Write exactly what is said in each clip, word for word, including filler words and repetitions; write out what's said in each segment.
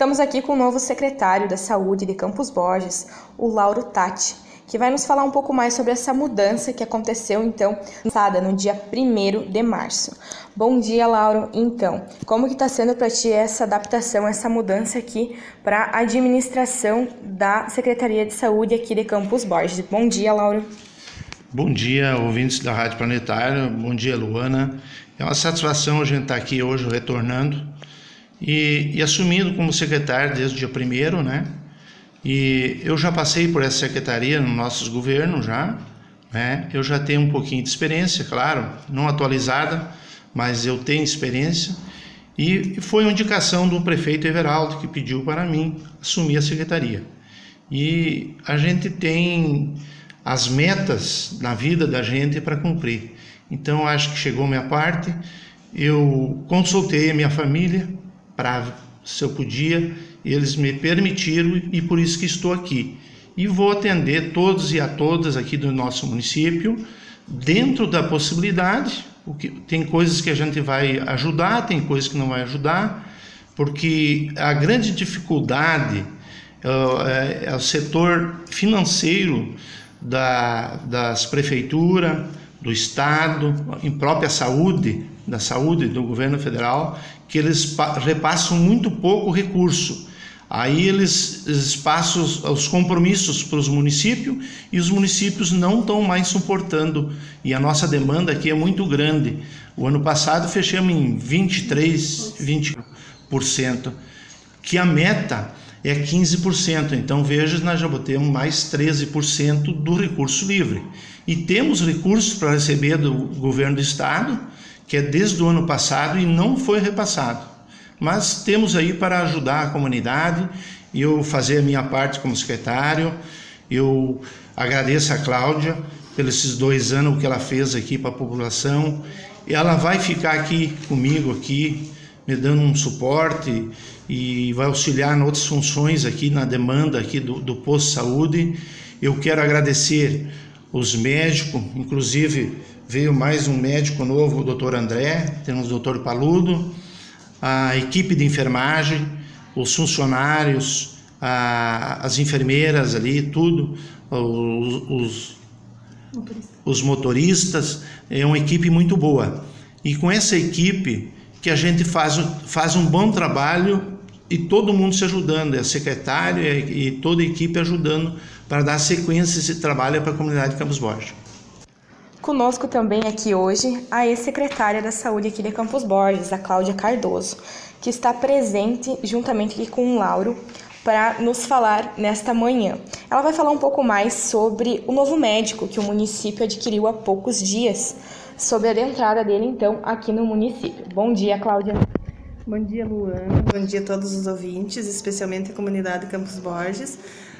Estamos aqui com o novo secretário da Saúde de Campos Borges, o Lauro Tatti, que vai nos falar um pouco mais sobre essa mudança que aconteceu, então, no dia primeiro de março. Bom dia, Lauro. Então, como que está sendo para ti essa adaptação, essa mudança aqui para a administração da Secretaria de Saúde aqui de Campos Borges? Bom dia, Lauro. Bom dia, ouvintes da Rádio Planetária. Bom dia, Luana. É uma satisfação a gente estar aqui hoje retornando e, e assumindo como secretário desde o dia primeiro, né? E eu já passei por essa secretaria no nossos governos já, né? Eu já tenho um pouquinho de experiência, claro, não atualizada, mas eu tenho experiência. E foi uma indicação do prefeito Everaldo que pediu para mim assumir a secretaria. E a gente tem as metas na vida da gente para cumprir. Então acho que chegou a minha parte. Eu consultei a minha família para se eu podia, eles me permitiram e por isso que estou aqui. E vou atender todos e a todas aqui do nosso município, dentro da possibilidade. O que, tem coisas que a gente vai ajudar, tem coisas que não vai ajudar, porque a grande dificuldade é, é o setor financeiro da, das prefeituras, do Estado, em própria saúde, da saúde do governo federal, que eles repassam muito pouco recurso. Aí eles, eles passam os, os compromissos para os municípios e os municípios não estão mais suportando. E a nossa demanda aqui é muito grande. O ano passado fechamos em vinte e três, vinte por cento, que a meta é quinze por cento. Então veja, nós já botamos mais treze por cento do recurso livre. E temos recursos para receber do governo do estado, que é desde o ano passado e não foi repassado. Mas temos aí para ajudar a comunidade, eu fazer a minha parte como secretário. Eu agradeço a Cláudia pelos esses dois anos que ela fez aqui para a população. E ela vai ficar aqui comigo, aqui, me dando um suporte e vai auxiliar em outras funções aqui na demanda aqui do, do posto de saúde. Eu quero agradecer os médicos, inclusive veio mais um médico novo, o doutor André, temos o doutor Paludo, a equipe de enfermagem, os funcionários, a, as enfermeiras ali, tudo, os, os, os motoristas, é uma equipe muito boa. E com essa equipe que a gente faz, faz um bom trabalho e todo mundo se ajudando, a secretária e toda a equipe ajudando para dar sequência a esse trabalho para a comunidade de Campos Borges. Conosco também aqui hoje a ex-secretária da Saúde aqui de Campos Borges, a Cláudia Cardoso, que está presente juntamente aqui com o Lauro para nos falar nesta manhã. Ela vai falar um pouco mais sobre o novo médico que o município adquiriu há poucos dias, sobre a entrada dele então aqui no município. Bom dia, Cláudia. Bom dia, Luana. Bom dia a todos os ouvintes, especialmente a comunidade de Campos Borges.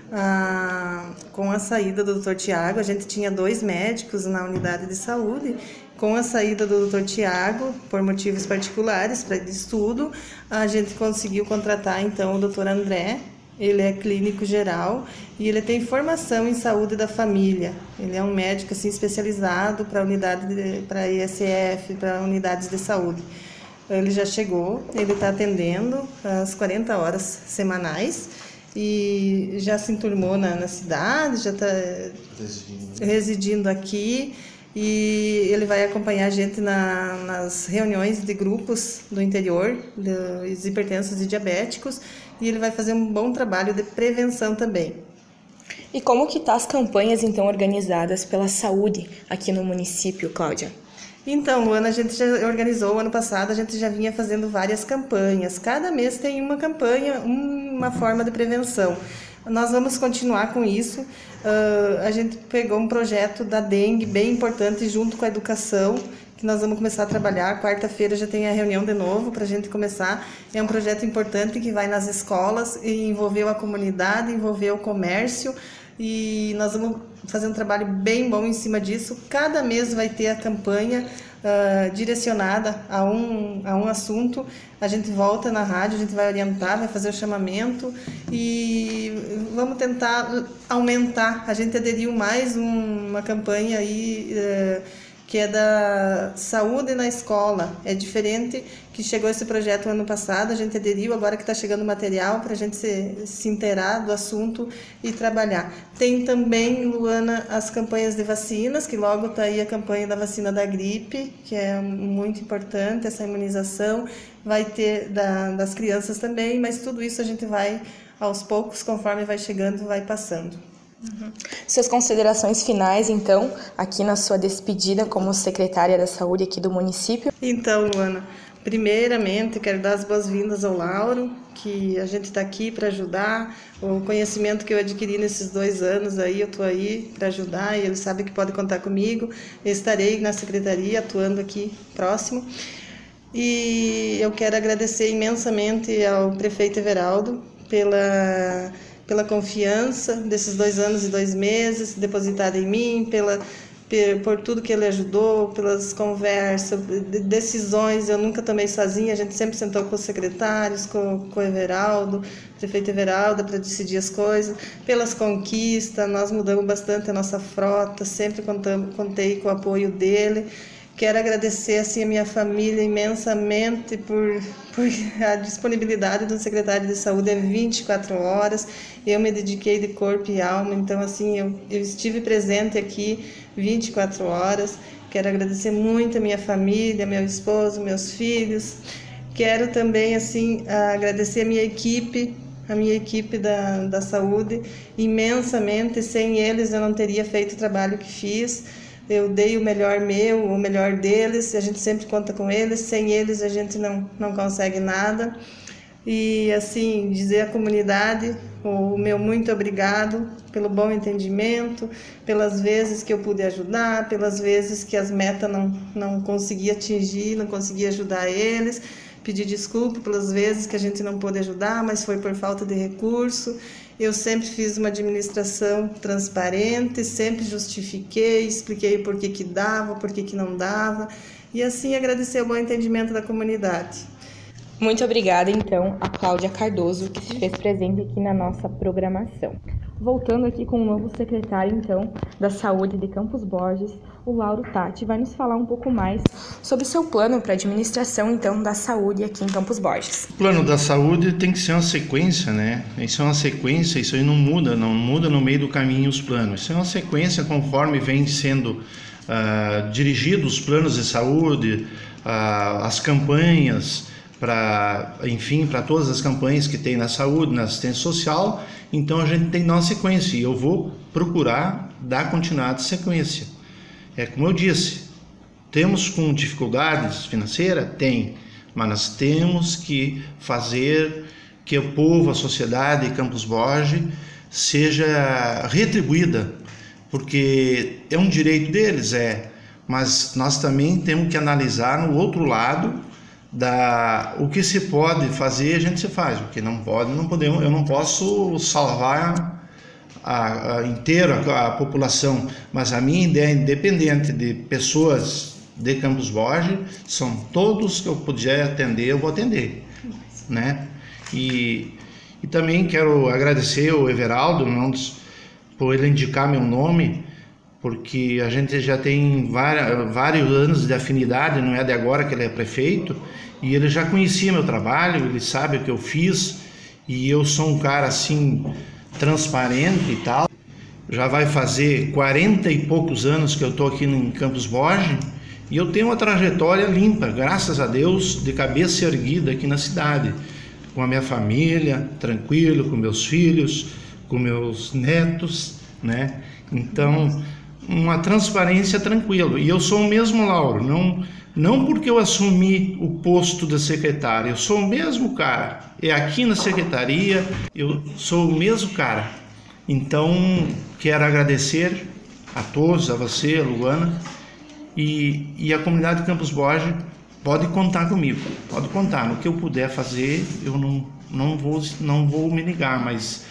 Ah, com a saída do doutor Tiago, a gente tinha dois médicos na unidade de saúde. Com a saída do doutor Tiago, por motivos particulares, para estudo, a gente conseguiu contratar então o doutor André. Ele é clínico geral e ele tem formação em saúde da família. Ele é um médico assim, especializado para unidade, para I S F, para unidades de saúde. Ele já chegou, ele está atendendo às quarenta horas semanais e já se enturmou na, na cidade, já está residindo. residindo aqui, e ele vai acompanhar a gente na, nas reuniões de grupos do interior, dos hipertensos e diabéticos, e ele vai fazer um bom trabalho de prevenção também. E como que tá as campanhas então organizadas pela saúde aqui no município, Cláudia? Então, Luana, a gente já organizou, ano passado a gente já vinha fazendo várias campanhas. Cada mês tem uma campanha, uma forma de prevenção. Nós vamos continuar com isso. Uh, a gente pegou um projeto da dengue bem importante junto com a educação, que nós vamos começar a trabalhar. Quarta-feira já tem a reunião de novo para a gente começar. É um projeto importante que vai nas escolas e envolveu a comunidade, envolveu o comércio. E nós vamos fazer um trabalho bem bom em cima disso. Cada mês vai ter a campanha uh, direcionada a um, a um assunto. A gente volta na rádio, a gente vai orientar, vai fazer o chamamento e vamos tentar aumentar. A gente aderiu mais um, uma campanha aí uh, que é da saúde na escola. É diferente, que chegou esse projeto ano passado, a gente aderiu, agora que está chegando material para a gente se, se inteirar do assunto e trabalhar. Tem também, Luana, as campanhas de vacinas, que logo está aí a campanha da vacina da gripe, que é muito importante, essa imunização. Vai ter da, das crianças também, mas tudo isso a gente vai, aos poucos, conforme vai chegando, vai passando. Uhum. Suas considerações finais, então, aqui na sua despedida como secretária da Saúde aqui do município? Então, Luana, primeiramente quero dar as boas-vindas ao Lauro, que a gente está aqui para ajudar. O conhecimento que eu adquiri nesses dois anos aí, eu estou aí para ajudar e ele sabe que pode contar comigo. Eu estarei na secretaria atuando aqui próximo. E eu quero agradecer imensamente ao prefeito Everaldo pela... pela confiança desses dois anos e dois meses depositada em mim, pela, por tudo que ele ajudou, pelas conversas, decisões. Eu nunca tomei sozinha, a gente sempre sentou com os secretários, com, com o Everaldo, prefeito Everaldo, para decidir as coisas, pelas conquistas. Nós mudamos bastante a nossa frota, sempre contamos, contei com o apoio dele. Quero agradecer assim, a minha família imensamente por, por a disponibilidade do secretário de saúde é vinte e quatro horas. Eu me dediquei de corpo e alma, então assim, eu, eu estive presente aqui vinte e quatro horas. Quero agradecer muito a minha família, meu esposo, meus filhos. Quero também assim, agradecer a minha equipe, a minha equipe da, da saúde imensamente. Sem eles eu não teria feito o trabalho que fiz. Eu dei o melhor meu, o melhor deles, a gente sempre conta com eles, sem eles a gente não, não consegue nada. E assim, dizer à comunidade o meu muito obrigado pelo bom entendimento, pelas vezes que eu pude ajudar, pelas vezes que as metas não, não consegui atingir, não consegui ajudar eles. Pedir desculpa pelas vezes que a gente não pôde ajudar, mas foi por falta de recurso. Eu sempre fiz uma administração transparente, sempre justifiquei, expliquei por que que dava, por que que não dava, e assim agradecer o bom entendimento da comunidade. Muito obrigada, então, a Cláudia Cardoso, que se fez presente aqui na nossa programação. Voltando aqui com o novo secretário, então, da Saúde de Campos Borges, o Lauro Tatti, vai nos falar um pouco mais sobre o seu plano para a administração, então, da saúde aqui em Campos Borges. O plano da saúde tem que ser uma sequência, né? Isso é uma sequência, isso aí não muda, não muda no meio do caminho os planos. Isso é uma sequência conforme vem sendo uh, dirigidos os planos de saúde, uh, as campanhas, para, enfim, para todas as campanhas que tem na saúde, na assistência social. Então a gente tem que dar uma sequência e eu vou procurar dar continuidade à sequência. É como eu disse, temos com dificuldades financeiras? Tem, mas nós temos que fazer que o povo, a sociedade de Campos Borges seja retribuída, porque é um direito deles, é, mas nós também temos que analisar no outro lado da o que se pode fazer, a gente se faz, o que não pode, não podemos, eu não posso salvar a, a inteira a população, mas a minha ideia, independente de pessoas de Campos Borges, são todos que eu puder atender, eu vou atender, né? E, e também quero agradecer ao Everaldo não, por ele indicar meu nome, porque a gente já tem várias, vários anos de afinidade, não é de agora que ele é prefeito, e ele já conhecia meu trabalho, ele sabe o que eu fiz, e eu sou um cara assim, transparente e tal. Já vai fazer quarenta e poucos anos que eu estou aqui em Campos Borges, e eu tenho uma trajetória limpa, graças a Deus, de cabeça erguida aqui na cidade, com a minha família, tranquilo, com meus filhos, com meus netos, né? Então, uma transparência tranquila. E eu sou o mesmo Lauro, não, não porque eu assumi o posto da secretária, eu sou o mesmo cara. É aqui na secretaria, eu sou o mesmo cara. Então, quero agradecer a todos, a você, a Luana, e, e a comunidade de Campos Borges pode contar comigo, pode contar. No que eu puder fazer, eu não, não, vou, não vou me negar, mas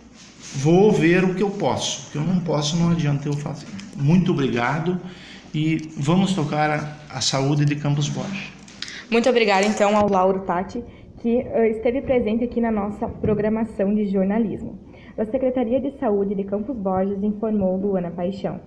vou ver o que eu posso. O que eu não posso, não adianta eu fazer. Muito obrigado e vamos tocar a, a saúde de Campos Borges. Muito obrigada, então, ao Lauro Tatti, que uh, esteve presente aqui na nossa programação de jornalismo. Da Secretaria de Saúde de Campos Borges, informou Luana Paixão.